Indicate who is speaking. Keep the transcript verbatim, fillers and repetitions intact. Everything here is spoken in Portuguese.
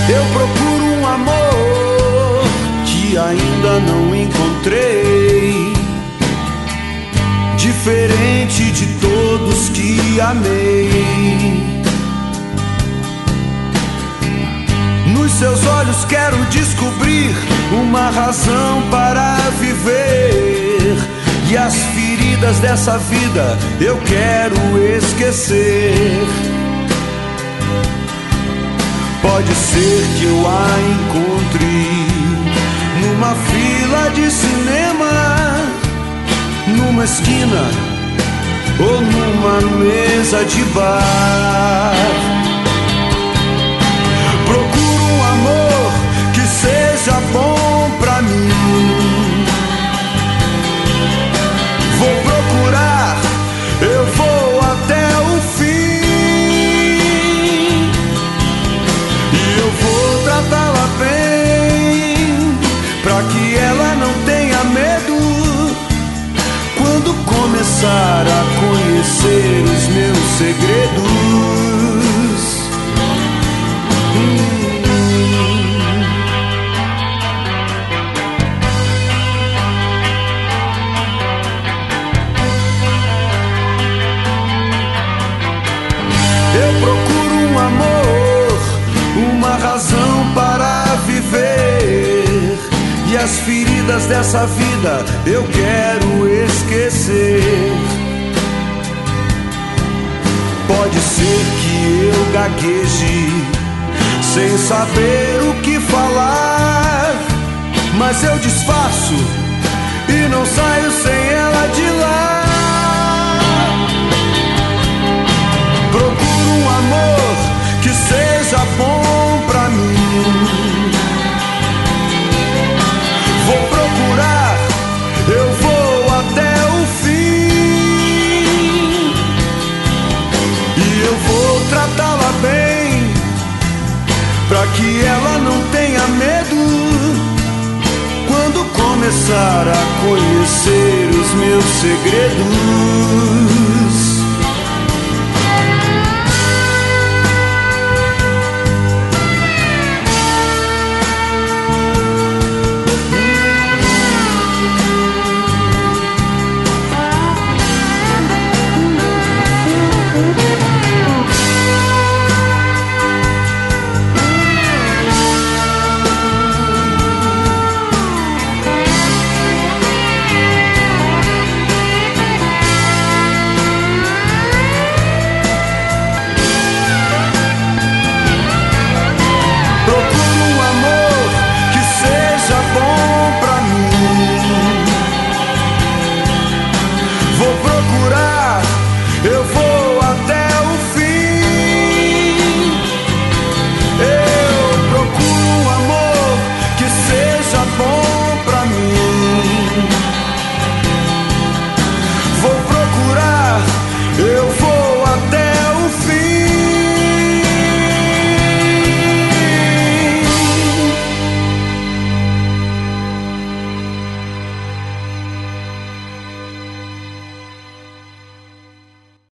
Speaker 1: Eu procuro um amor que ainda não encontrei, diferente de todos que amei. Nos seus olhos quero descobrir uma razão para viver, e as feridas dessa vida eu quero esquecer. Pode ser que eu a encontre numa fila de cinema, numa esquina ou numa mesa de bar. Procuro um amor que seja bom pra mim. Vou procurar, eu vou até o fim, e eu vou tratá-la bem, pra que ela não tenha medo quando começar a conhecer os meus segredos. Hum. Eu procuro um amor, uma razão para viver, e as feridas dessa vida eu quero esquecer. Pode ser que eu gagueje sem saber o que falar, mas eu disfarço e não saio sem ela de lá. Procuro um amor que seja bom pra mim. Vou procurar, eu vou até o fim, e eu vou tratá-la bem, pra que ela não tenha medo quando começar a conhecer os meus segredos.